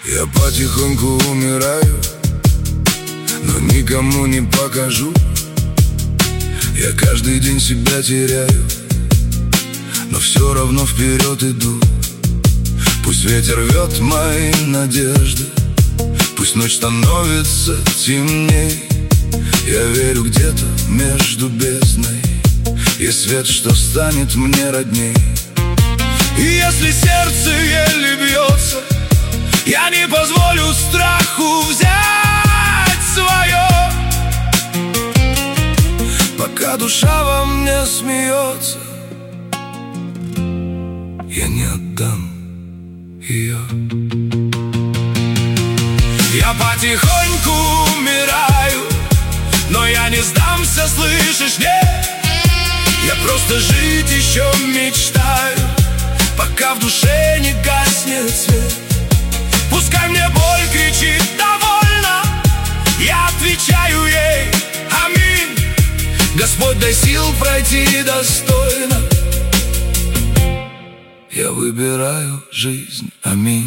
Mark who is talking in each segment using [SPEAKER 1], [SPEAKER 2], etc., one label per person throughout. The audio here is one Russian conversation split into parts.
[SPEAKER 1] Я потихоньку умираю, но никому не покажу. Я каждый день себя теряю, но все равно вперед иду. Пусть ветер рвет мои надежды, пусть ночь становится темней. Я верю, где-то между бездной есть свет, что станет мне родней. И если сердце еле бьется, я не позволю страху взять свое. Пока душа во мне смеется, я не отдам ее. Я потихоньку умираю, но я не сдамся, слышишь, нет. Я просто жить еще мечтаю, пока в душе не гаснет свет. Пускай мне боль кричит довольно, я отвечаю ей аминь. Господь, дай сил пройти достойно. Я выбираю жизнь, аминь.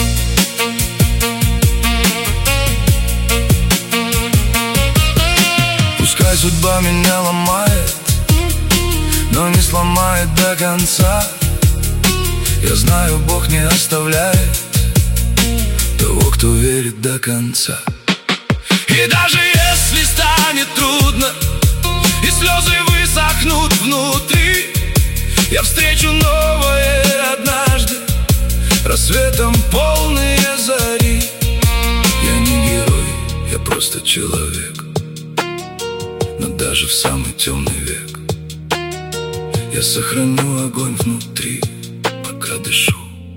[SPEAKER 1] Пускай судьба меня ломает, но не сломает до конца. Я знаю, Бог не оставляет того, кто верит до конца. И даже если станет трудно, и слезы высохнут внутри, я встречу новое однажды, рассветом полные зари. Я не герой, я просто человек, но даже в самый темный век я сохраню огонь внутри, пока дышу.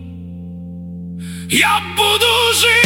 [SPEAKER 1] Я буду жить.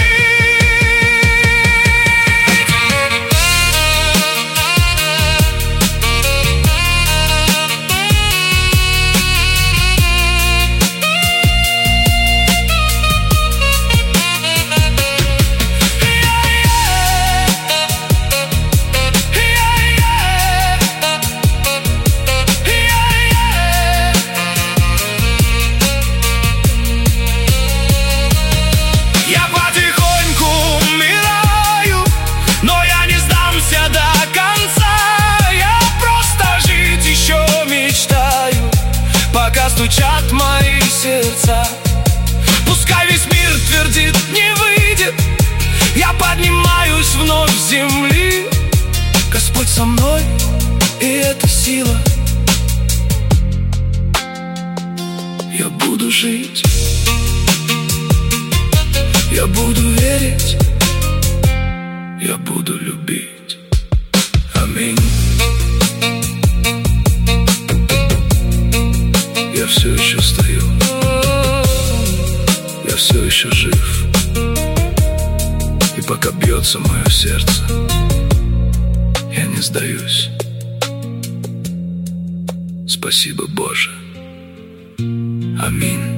[SPEAKER 1] Стучат мои сердца, пускай весь мир твердит, не выйдет. Я поднимаюсь вновь с земли. Господь со мной, и это сила. Я буду жить, я буду верить, я буду любить. Аминь. Я все еще стою, я все еще жив. И пока бьется мое сердце, я не сдаюсь. Спасибо, Боже. Аминь.